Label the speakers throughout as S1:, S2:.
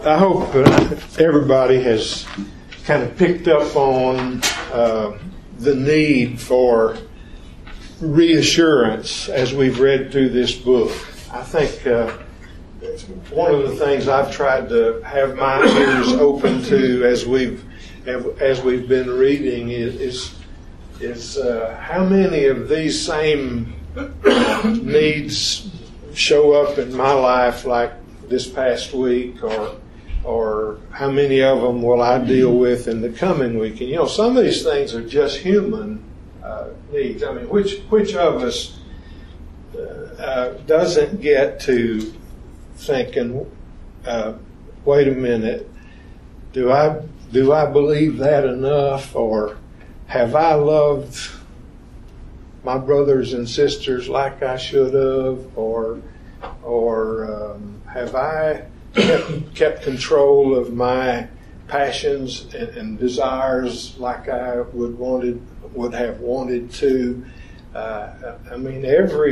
S1: I hope everybody has kind of picked up on the need for reassurance as we've read through this book. I think one of the things I've tried to have my ears open to as we've been reading is how many of these same needs show up in my life, like this past week, or how many of them will I deal with in the coming week? And some of these things are just human needs. I mean, which of us doesn't get to thinking, wait a minute, do I believe that enough, or have I loved my brothers and sisters like I should have, or have I kept control of my passions and desires like I would have wanted to? I mean,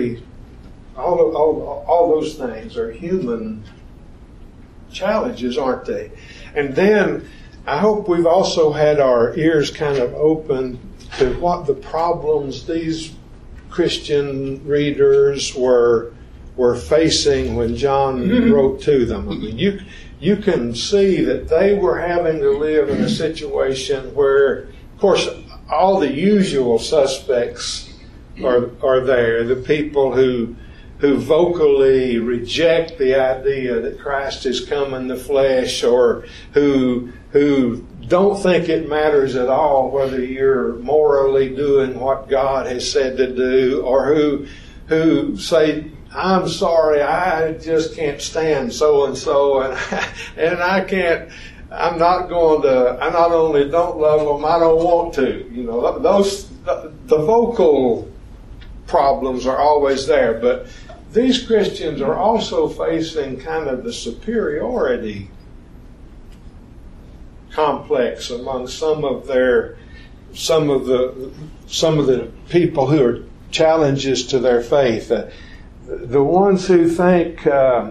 S1: all those things are human challenges, aren't they? And then I hope we've also had our ears kind of open to what the problems these Christian readers were facing when John wrote to them. I mean, you can see that they were having to live in a situation where, of course, all the usual suspects are there. The people who vocally reject the idea that Christ has come in the flesh, or who don't think it matters at all whether you're morally doing what God has said to do, or who say, I'm sorry, I just can't stand so and so, and I not only don't love them, I don't want to. The vocal problems are always there, but these Christians are also facing kind of the superiority complex among some of the people who are challenges to their faith. The ones who think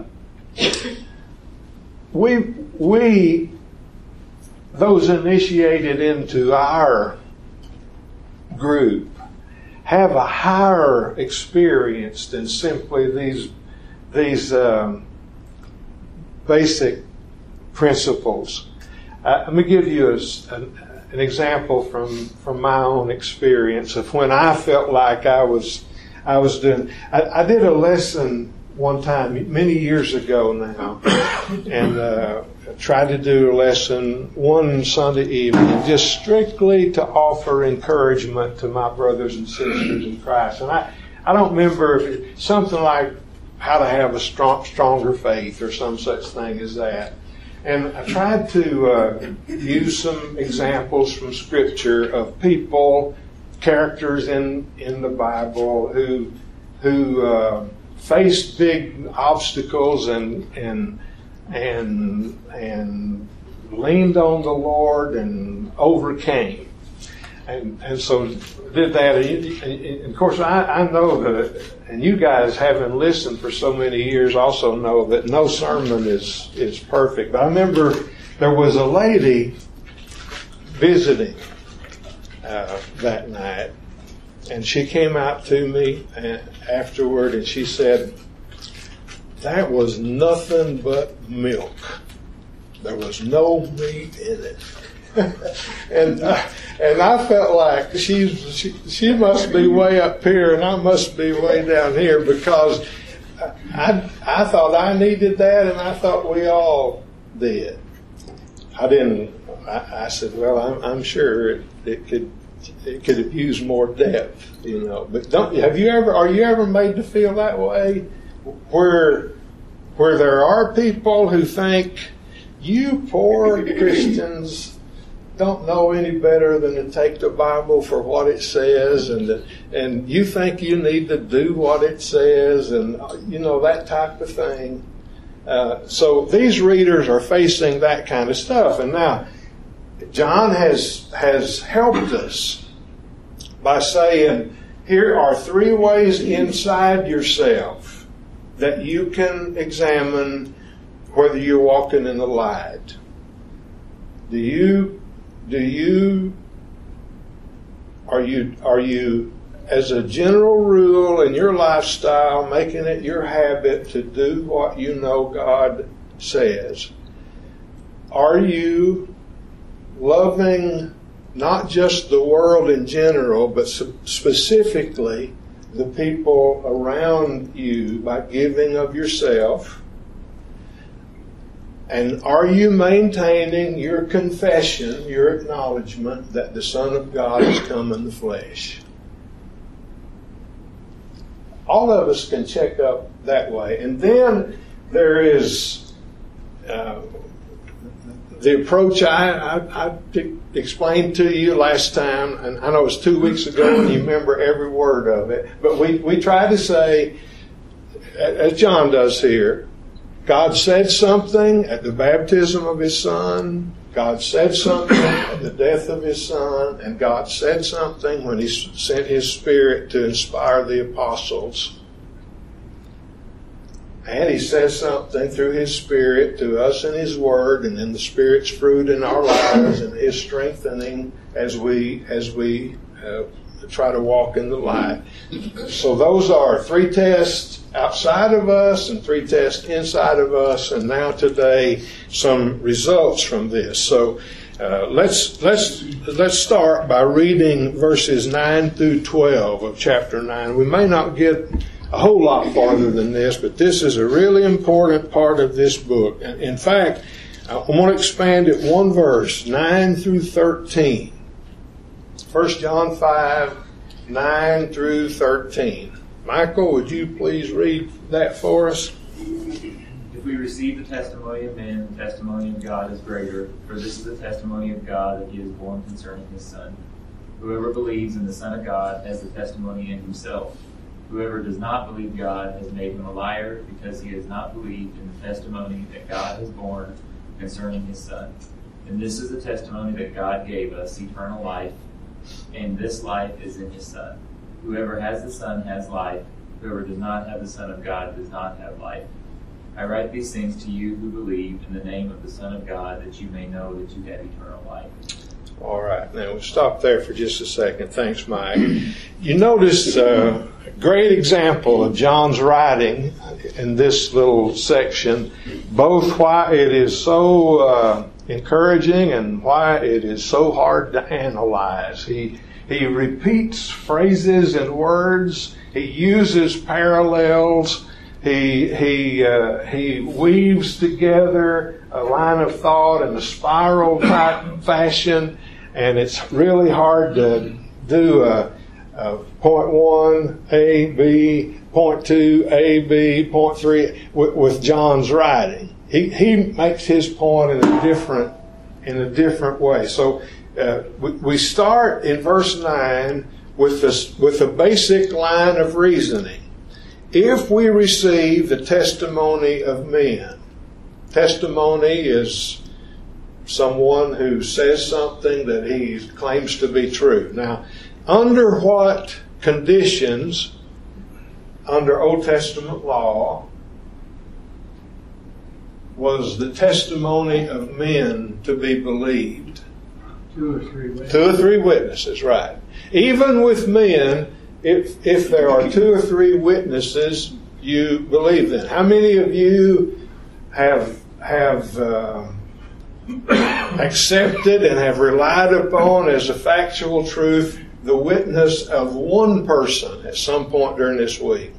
S1: we those initiated into our group have a higher experience than simply these basic principles. Let me give you an example from my own experience of when I felt like I was doing. I did a lesson one time many years ago now, and tried to do a lesson one Sunday evening just strictly to offer encouragement to my brothers and sisters in Christ. And I don't remember if it's something like how to have a stronger faith or some such thing as that. And I tried to use some examples from Scripture of people, characters in the Bible who faced big obstacles and leaned on the Lord and overcame. And so did that. And of course, I know that, and you guys, having listened for so many years, also know that no sermon is perfect. But I remember there was a lady visiting that night, and she came out to me afterward, and she said, "That was nothing but milk. There was no meat in it." and I felt like she must be way up here and I must be way down here, because I thought I needed that, and I thought we all did. I said, well, I'm sure it could have used more depth, But are you ever made to feel that way, where there are people who think you poor Christians don't know any better than to take the Bible for what it says, and you think you need to do what it says, and that type of thing. So these readers are facing that kind of stuff, and now John has helped us by saying, here are 3 ways inside yourself that you can examine whether you're walking in the light. Are you, as a general rule in your lifestyle, making it your habit to do what you know God says? Are you loving not just the world in general, but specifically the people around you by giving of yourself? And are you maintaining your confession, your acknowledgement that the Son of God has come in the flesh? All of us can check up that way. And then there is the approach I explained to you last time, and I know it was 2 weeks ago and you remember every word of it, but we try to say, as John does here, God said something at the baptism of His Son, God said something at the death of His Son, and God said something when He sent His Spirit to inspire the apostles. And He says something through His Spirit to us in His Word, and then the Spirit's fruit in our lives and His strengthening as we try to walk in the light. So those are 3 tests outside of us and 3 tests inside of us, and now today some results from this. So let's start by reading verses 9 through 12 of chapter 9. We may not get a whole lot farther than this, but this is a really important part of this book. In fact, I want to expand it one verse, 9 through 13. 1 John 5, 9 through 13. Michael, would you please read that for us?
S2: If we receive the testimony of men, the testimony of God is greater, for this is the testimony of God that He is born concerning His Son. Whoever believes in the Son of God has the testimony in himself. Whoever does not believe God has made him a liar, because he has not believed in the testimony that God has borne concerning His Son. And this is the testimony that God gave us, eternal life, and this life is in His Son. Whoever has the Son has life. Whoever does not have the Son of God does not have life. I write these things to you who believe in the name of the Son of God, that you may know that you have eternal life.
S1: All right. Now we'll stop there for just a second. Thanks, Mike. You notice a great example of John's writing in this little section, both why it is so encouraging and why it is so hard to analyze. He repeats phrases and words. He uses parallels. He weaves together a line of thought in a spiral type fashion, and it's really hard to do a point 1, A, B, point 2, A, B, point 3 with John's writing. He makes his point in a different way. So we start in verse 9 with a basic line of reasoning. If we receive the testimony of men, testimony is someone who says something that he claims to be true. Now, under what conditions, under Old Testament law, was the testimony of men to be believed?
S3: 2 or 3 witnesses.
S1: 2 or 3 witnesses, right. Even with men, if there are 2 or 3 witnesses, you believe them. How many of you have accepted and have relied upon as a factual truth the witness of one person at some point during this week?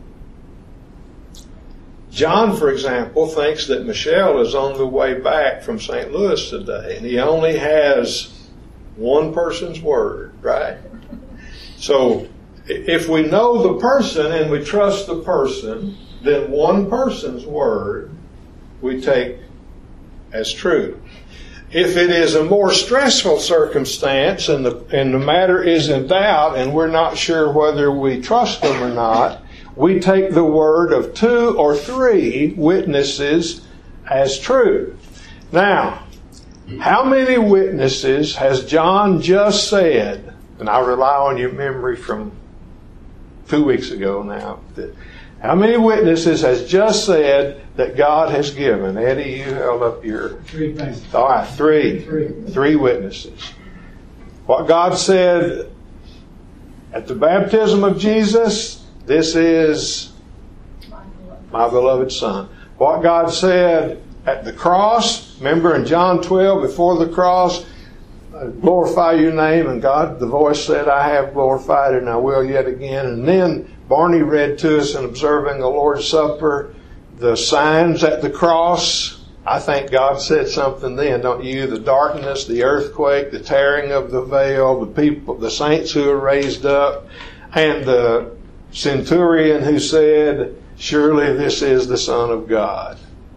S1: John, for example, thinks that Michelle is on the way back from St. Louis today, and he only has one person's word, right? So if we know the person and we trust the person, then one person's word we take as true. If it is a more stressful circumstance and the matter is in doubt and we're not sure whether we trust them or not, we take the word of 2 or 3 witnesses as true. Now, how many witnesses has John just said, and I rely on your memory from 2 weeks ago now, How many witnesses has just said that God has given? Eddie, you held up your...
S3: 3 things.
S1: All right, three. Three witnesses. What God said at the baptism of Jesus, this is my beloved Son. What God said at the cross, remember in John 12, before the cross, glorify your name, and God, the voice said, I have glorified it and I will yet again. And then Barney read to us in observing the Lord's Supper, the signs at the cross. I think God said something then, don't you? The darkness, the earthquake, the tearing of the veil, the people, the saints who are raised up, and the centurion who said, surely this is the Son of God.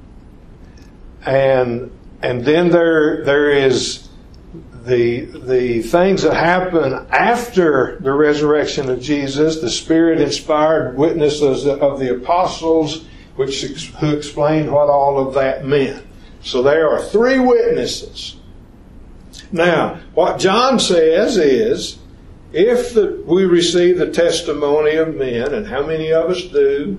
S1: And then there is the things that happen after the resurrection of Jesus, the Spirit-inspired witnesses of the apostles, who explained what all of that meant. So there are 3 witnesses. Now, what John says is, if we receive the testimony of men, and how many of us do?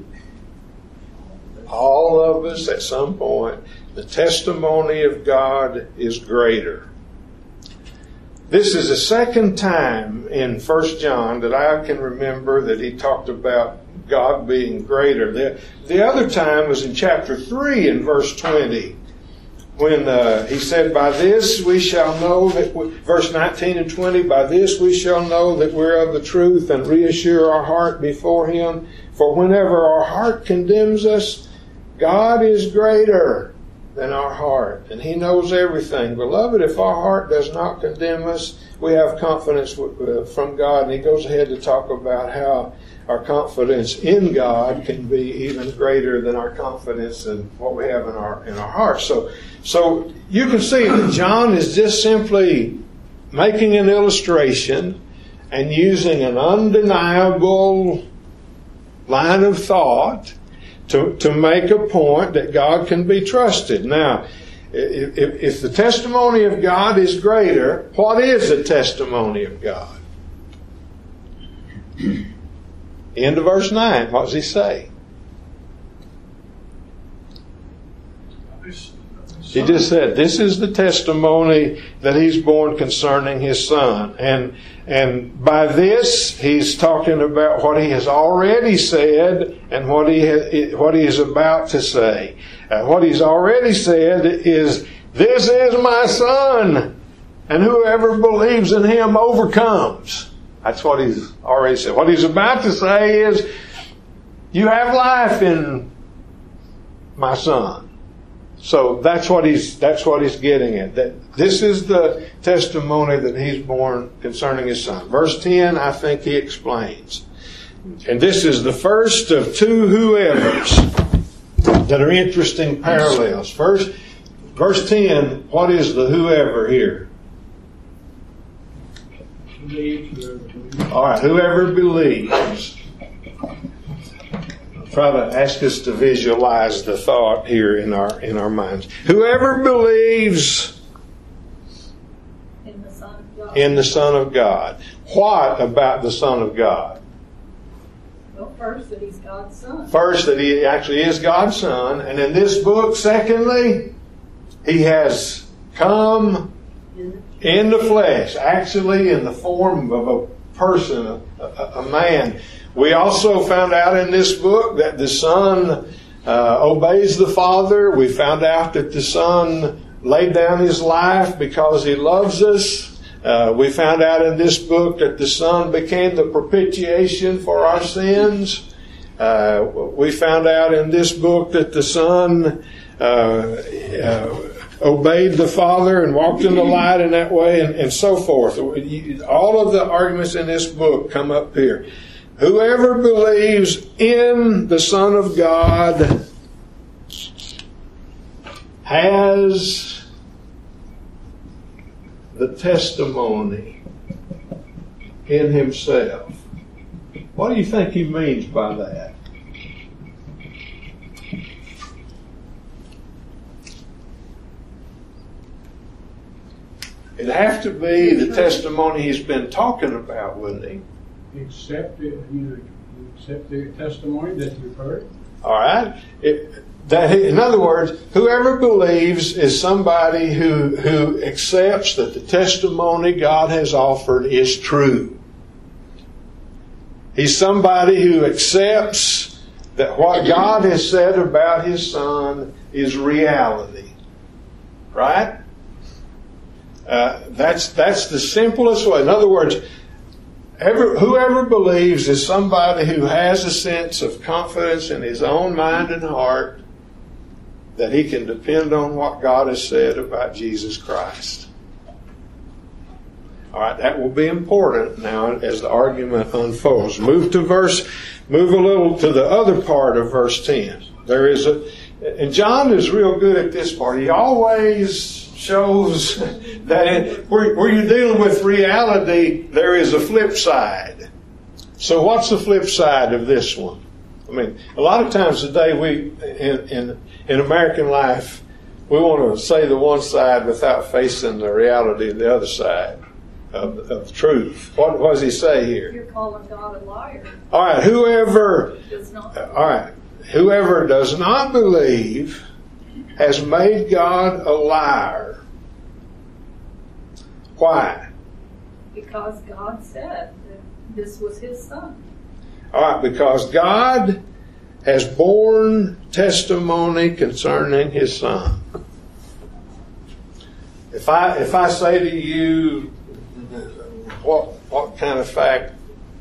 S1: All of us at some point. The testimony of God is greater. This is the second time in 1 John that I can remember that he talked about God being greater. The other time was in chapter 3 in verse 20, when he said, by this we shall know that, verse 19 and 20, by this we shall know that we're of the truth and reassure our heart before Him. For whenever our heart condemns us, God is greater than our heart, and He knows everything. Beloved, if our heart does not condemn us, we have confidence from God. And he goes ahead to talk about how our confidence in God can be even greater than our confidence in what we have in our hearts. So you can see that John is just simply making an illustration and using an undeniable line of thought to make a point that God can be trusted. Now, if the testimony of God is greater, what is the testimony of God? End of verse 9. What does he say? He just said, this is the testimony that He's borne concerning His Son. And by this, He's talking about what He has already said and what He is about to say. What He's already said is, this is my Son, and whoever believes in Him overcomes. That's what He's already said. What He's about to say is, you have life in my Son. So that's what he's getting at. That this is the testimony that He's borne concerning His Son. Verse 10, I think he explains. And this is the first of 2 whoever's that are interesting parallels. First, verse 10, what is the whoever here? Alright, whoever believes. Try to ask us to visualize the thought here in our minds. Whoever believes in the Son of God. What about the Son of God?
S4: Well, first, that He's God's Son.
S1: First, that He actually is God's Son. And in this book, secondly, He has come in the flesh, actually in the form of a person, a man. We also found out in this book that the Son obeys the Father. We found out that the Son laid down His life because He loves us. We found out in this book that the Son became the propitiation for our sins. We found out in this book that the Son obeyed the Father and walked in the light in that way, and so forth. All of the arguments in this book come up here. Whoever believes in the Son of God has the testimony in himself. What do you think he means by that? It'd have to be the testimony he's been talking about, wouldn't he?
S3: Accepted, you You accept the testimony that you've heard?
S1: All right? In other words, whoever believes is somebody who accepts that the testimony God has offered is true. He's somebody who accepts that what God has said about His Son is reality. Right? That's the simplest way. In other words, whoever believes is somebody who has a sense of confidence in his own mind and heart that he can depend on what God has said about Jesus Christ. All right, that will be important now as the argument unfolds. Move a little to the other part of verse 10. And John is real good at this part. He always shows that where you're dealing with reality, there is a flip side. So what's the flip side of this one? I mean, a lot of times today in American life, we want to say the one side without facing the reality of the other side of truth. What does he say here?
S4: You're calling God a liar.
S1: All right, whoever does not believe has made God a liar. Why?
S4: Because God said that this was His Son.
S1: All right, because God has borne testimony concerning His Son. If I say to you, what kind of fact?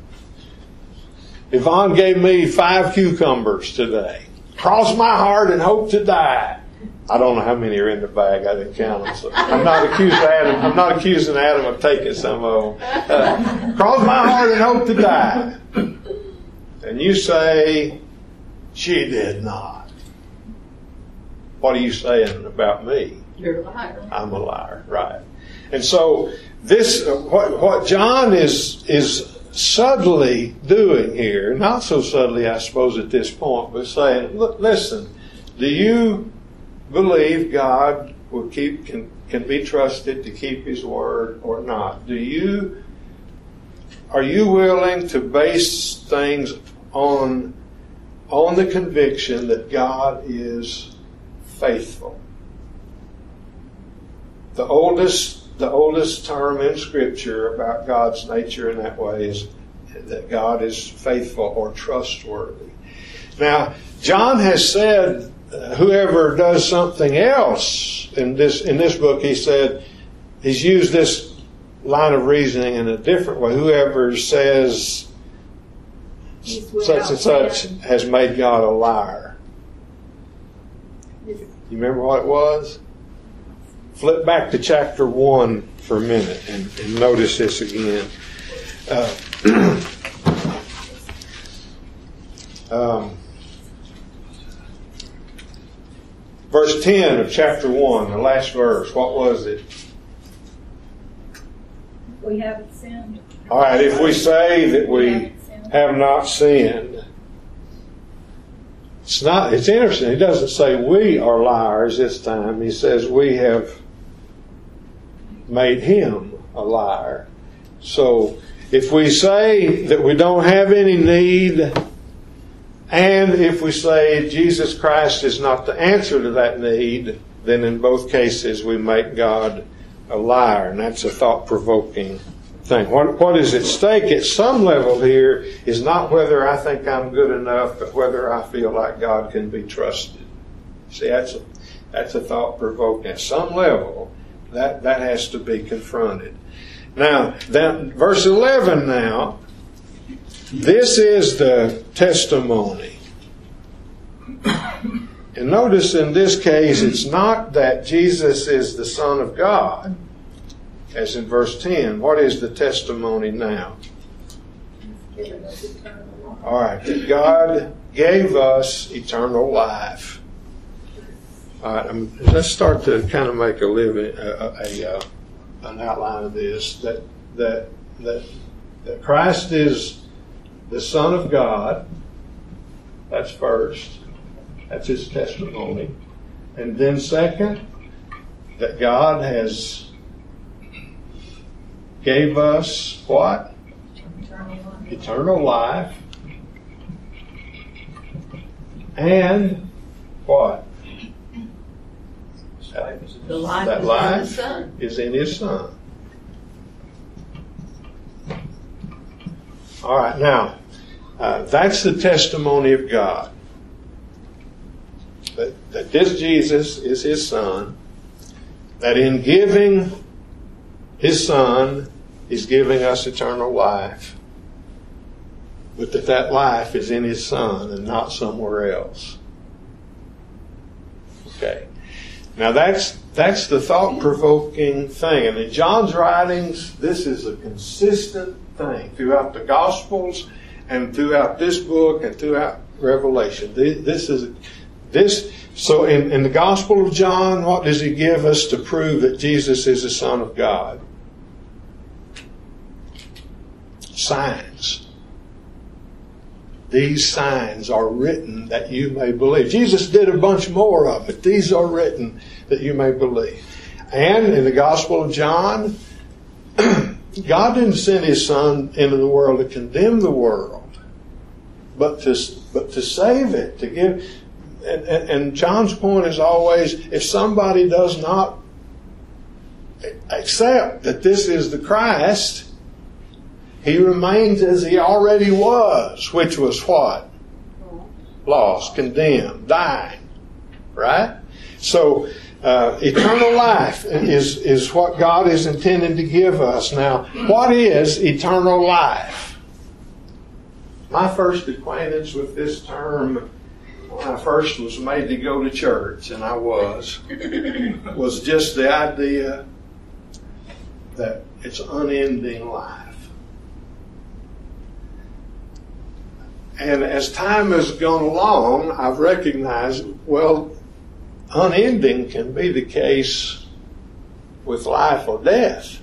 S1: Yvonne gave me 5 cucumbers today. Cross my heart and hope to die. I don't know how many are in the bag. I didn't count them. So I'm not accusing Adam of taking some of them. Cross my heart and hope to die. And you say, she did not. What are you saying about me?
S4: You're a liar.
S1: I'm a liar, right? And so this, what John is subtly doing here, not so subtly, I suppose, at this point, but saying, look, listen, do you believe God will can be trusted to keep His word or not? Are you willing to base things on the conviction that God is faithful? The oldest term in Scripture about God's nature in that way is that God is faithful or trustworthy. Now, John has said, whoever does something else in this book, he said, he's used this line of reasoning in a different way. Whoever says such and such has made God a liar. You remember what it was? Flip back to chapter 1 for a minute and notice this again. Verse 10 of chapter 1, the last verse, what was it?
S4: We haven't sinned.
S1: All right, if we say that we have not sinned, it's interesting. He doesn't say we are liars this time. He says we have made Him a liar. So if we say that we don't have any need, and if we say Jesus Christ is not the answer to that need, then in both cases we make God a liar. And that's a thought-provoking thing. What is at stake at some level here is not whether I think I'm good enough, but whether I feel like God can be trusted. See, that's a thought-provoking. At some level, that has to be confronted. Now, verse 11 now, this is the testimony. And notice in this case, it's not that Jesus is the Son of God, as in verse 10. What is the testimony now? All right, that God gave us eternal life. All right, let's start to kind of make an outline of this. That Christ is the Son of God. That's first. That's His testimony. And then second, that God has gave us what? Eternal life. And what?
S5: The life
S1: That
S5: is
S1: life
S5: in the Son.
S1: is in His Son. All right, now, that's the testimony of God. That this Jesus is His Son. That in giving His Son, He's giving us eternal life. But that life is in His Son and not somewhere else. Okay. Now that's the thought-provoking thing. And in John's writings, this is a consistent thing throughout the Gospels and throughout this book and throughout Revelation. So in the Gospel of John, what does he give us to prove that Jesus is the Son of God? Signs. These signs are written that you may believe. Jesus did a bunch more of it. These are written that you may believe. And in the Gospel of John, God didn't send His Son into the world to condemn the world, but to save it, to give. And John's point is always, if somebody does not accept that this is the Christ, he remains as he already was, which was what? Lost, condemned, dying. Right? So, eternal life is what God is intending to give us. Now, what is eternal life? My first acquaintance with this term, when I first was made to go to church, and I was just the idea that it's unending life. And as time has gone along, I've recognized, well, unending can be the case with life or death.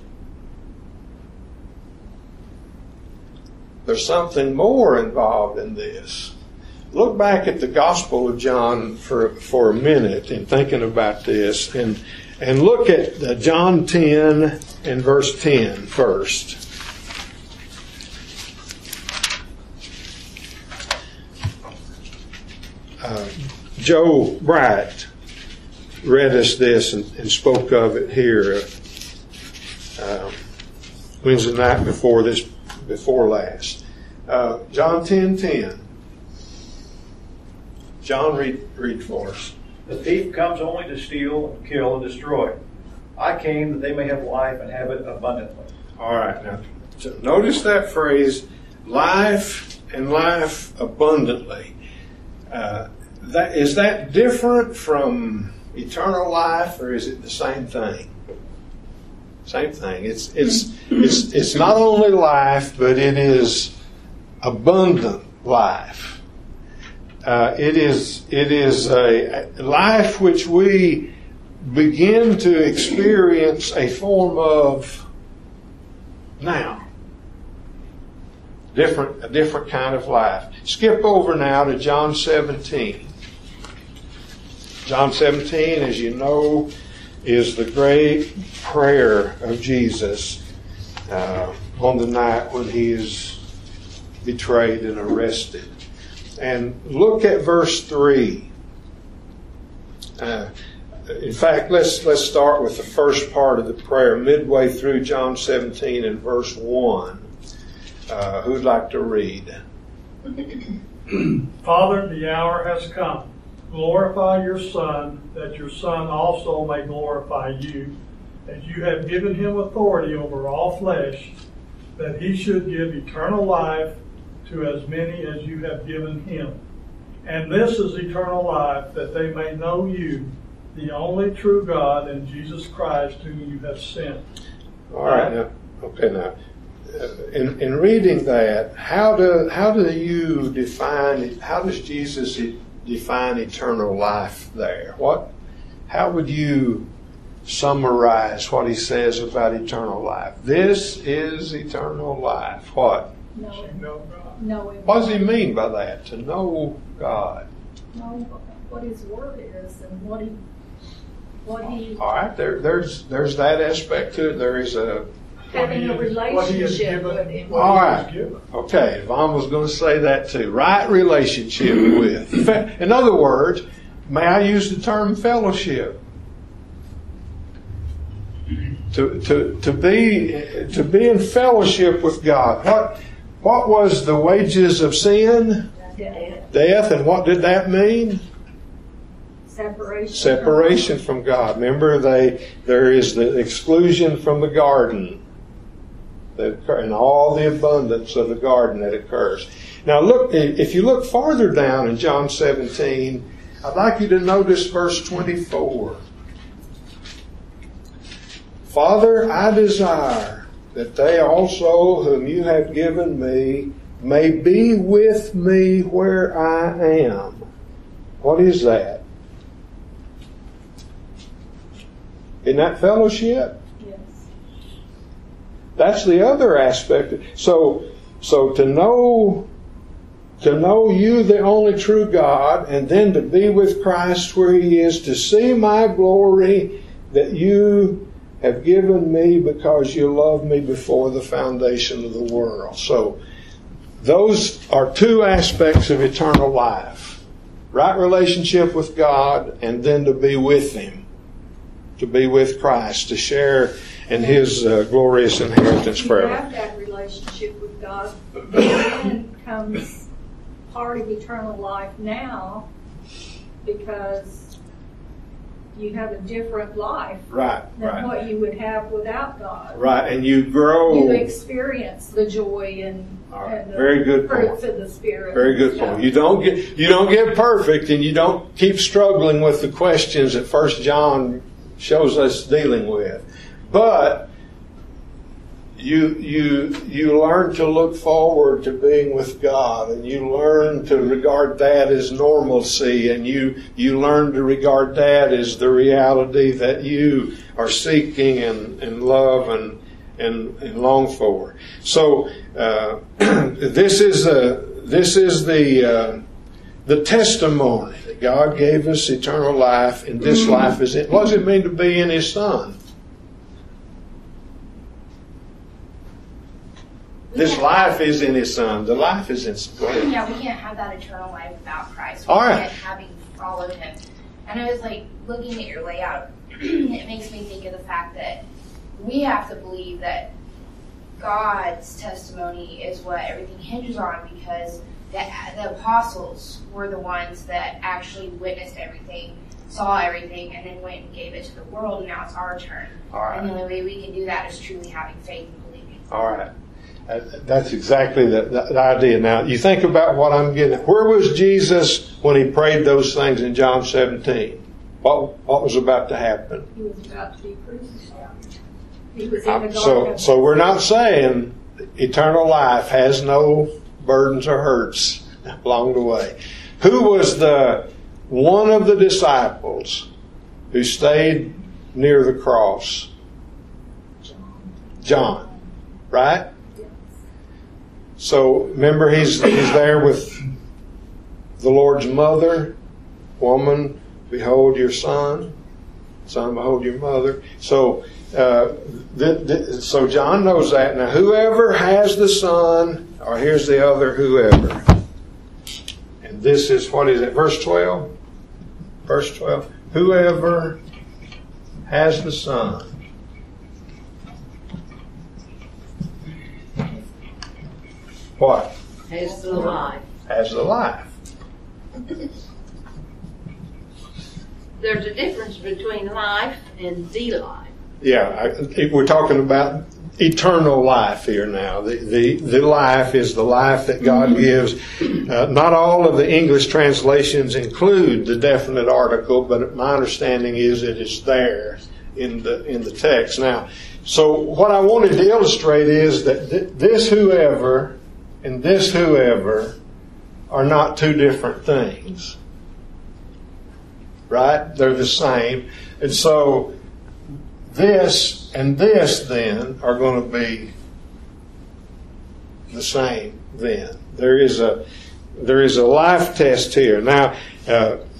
S1: There's something more involved in this. Look back at the Gospel of John for a minute in thinking about this, and look at John 10 and verse 10 first. Joe Bright read us this and spoke of it here Wednesday night before last. John 10:10. John, read for us.
S6: The thief comes only to steal, and kill, and destroy. I came that they may have life and have it abundantly.
S1: All right, now notice that phrase, life and life abundantly. Is that different from eternal life, or is it the same thing? Same thing. It's not only life, but it is abundant life. It is a life which we begin to experience a form of now. A different kind of life. Skip over now to John 17. John 17, as you know, is the great prayer of Jesus on the night when he is betrayed and arrested. And look at verse 3. In fact, let's start with the first part of the prayer, midway through John 17 and verse 1. Who'd like to read?
S7: Father, the hour has come. Glorify your Son, that your Son also may glorify you, as you have given him authority over all flesh, that he should give eternal life to as many as you have given him. And this is eternal life, that they may know you, the only true God, and Jesus Christ, whom you have sent.
S1: All right, now, okay, now, in reading that, how does Jesus define eternal life there? How would you summarize what he says about eternal life? This is eternal life. What?
S4: Knowing
S1: What does he mean by that? To know God.
S4: Knowing what his word is and what he
S1: All right, there's that aspect to it. There is a
S4: Having a
S7: what he has
S4: relationship
S7: given,
S4: with him.
S7: what
S1: All
S7: he
S1: right.
S7: has given.
S1: Okay, Vaughn was going to say that too. Right relationship with. In other words, may I use the term fellowship? To be in fellowship with God. What was the wages of sin? Death. And what did that mean? Separation from God. Remember, there is the exclusion from the garden and all the abundance of the garden that occurs. Now look, if you look farther down in John 17, I'd like you to notice verse 24. Father, I desire that they also whom you have given me may be with me where I am. What is that? Isn't that fellowship?
S4: Yes.
S1: That's the other aspect. So to know you, the only true God, and then to be with Christ where He is, to see my glory that you have given me because you loved me before the foundation of the world. So those are two aspects of eternal life. Right relationship with God, and then to be with Him. To be with Christ, to share in His glorious inheritance
S4: You
S1: forever.
S4: have that relationship with God, then comes part of eternal life now, because you have a different life
S1: Right,
S4: than
S1: right.
S4: what you would have without God.
S1: Right, and you grow.
S4: You experience the joy and
S1: Right.
S4: the
S1: Very good
S4: fruits
S1: point.
S4: of the Spirit.
S1: Very good
S4: and
S1: point. You don't get perfect, and you don't keep struggling with the questions that 1 John shows us dealing with. But you learn to look forward to being with God, and you learn to regard that as normalcy, and you learn to regard that as the reality that you are seeking and love and long for. So this is the testimony that God gave us eternal life, and this life is it. What does it mean to be in His Son? This life is in His Son. The life is in. Go ahead.
S5: Yeah, we can't have that eternal life without Christ.
S1: All right.
S5: We can't having followed Him. And I was like looking at your layout. It makes me think of the fact that we have to believe that God's testimony is what everything hinges on, because the apostles were the ones that actually witnessed everything, saw everything, and then went and gave it to the world, and now it's our turn.
S1: All right.
S5: And the only way we can do that is truly having faith and believing.
S1: All right. That's exactly the idea. Now, you think about what I'm getting at. Where was Jesus when He prayed those things in John 17? What was about to happen?
S4: He was about to be crucified. He was in the garden.
S1: So we're not saying eternal life has no burdens or hurts along the way. Who was the one of the disciples who stayed near the cross? John, right? So remember, he's there with the Lord's mother. Woman, behold your son. Son, behold your mother. So so John knows that. Now, whoever has the Son, or here's the other whoever. And this is, what is it, verse 12? Verse 12. Whoever has the Son. What?
S8: Has the life.
S1: Has the life.
S8: There's a difference between life and the life.
S1: Yeah, we're talking about eternal life here now. The life is the life that God gives. Not all of the English translations include the definite article, but my understanding is that it's there in the text. Now, so what I wanted to illustrate is that this whoever and this whoever are not two different things. Right? They're the same. And so this and this then are going to be the same then. There is a life test here. Now,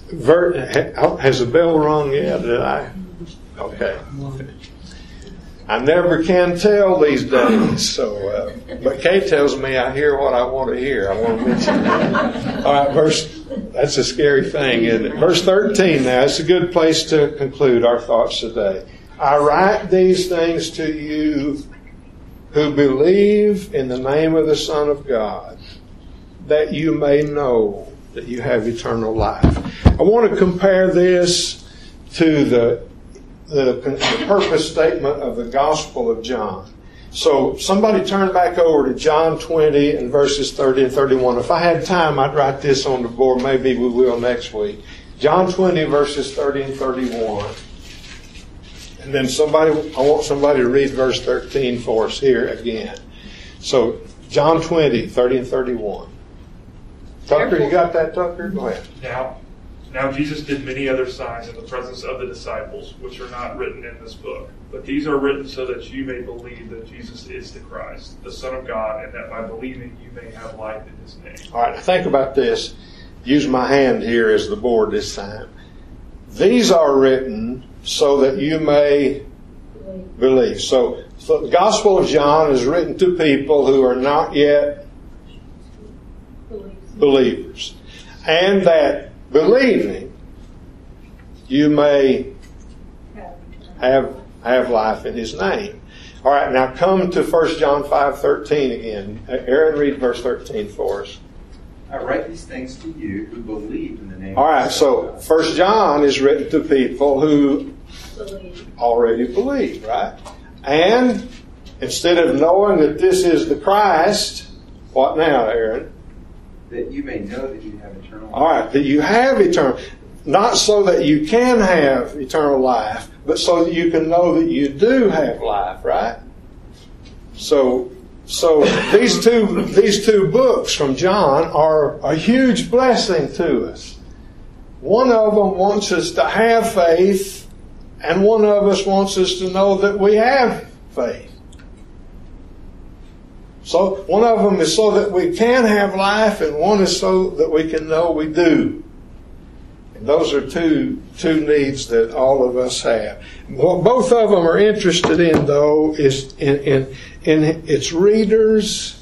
S1: has the bell rung yet? Did I? Okay. I never can tell these days. So, but Kate tells me I hear what I want to hear. I want to mention that. All right, that's a scary thing, isn't it? Verse 13 now, it's a good place to conclude our thoughts today. I write these things to you who believe in the name of the Son of God, that you may know that you have eternal life. I want to compare this to the purpose statement of the Gospel of John. So somebody turn back over to John 20 and verses 30 and 31. If I had time, I'd write this on the board. Maybe we will next week. John 20 verses 30 and 31. And then I want somebody to read verse 13 for us here again. So John 20, 30 and 31. Tucker, you got that, Tucker? Go ahead.
S9: Now Jesus did many other signs in the presence of the disciples, which are not written in this book. But these are written so that you may believe that Jesus is the Christ, the Son of God, and that by believing you may have life in His name.
S1: All right, think about this. Use my hand here as the board this time. These are written so that you may believe. So the Gospel of John is written to people who are not yet believers. And that believing, you may have life in His name. All right, now come to 1 John 5:13 again. Aaron, read verse 13 for us.
S10: I write these things to you who believe in the name
S1: All
S10: of
S1: right,
S10: God.
S1: so 1 John is written to people who already believe, right? And instead of knowing that this is the Christ, what now, Aaron?
S10: That you may know that you have eternal life.
S1: All right, that you have eternal, not so that you can have eternal life, but so that you can know that you do have life, right? So these two books from John are a huge blessing to us. One of them wants us to have faith, and one of us wants us to know that we have faith. So one of them is so that we can have life, and one is so that we can know we do. And those are two needs that all of us have. What both of them are interested in, though, is in its readers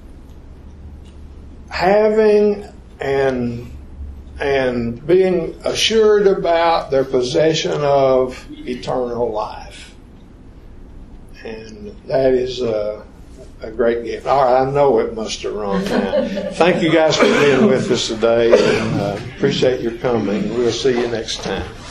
S1: having and being assured about their possession of eternal life. And that is a great gift. All right, I know it must have run now. Thank you guys for being with us today, and appreciate your coming. We'll see you next time.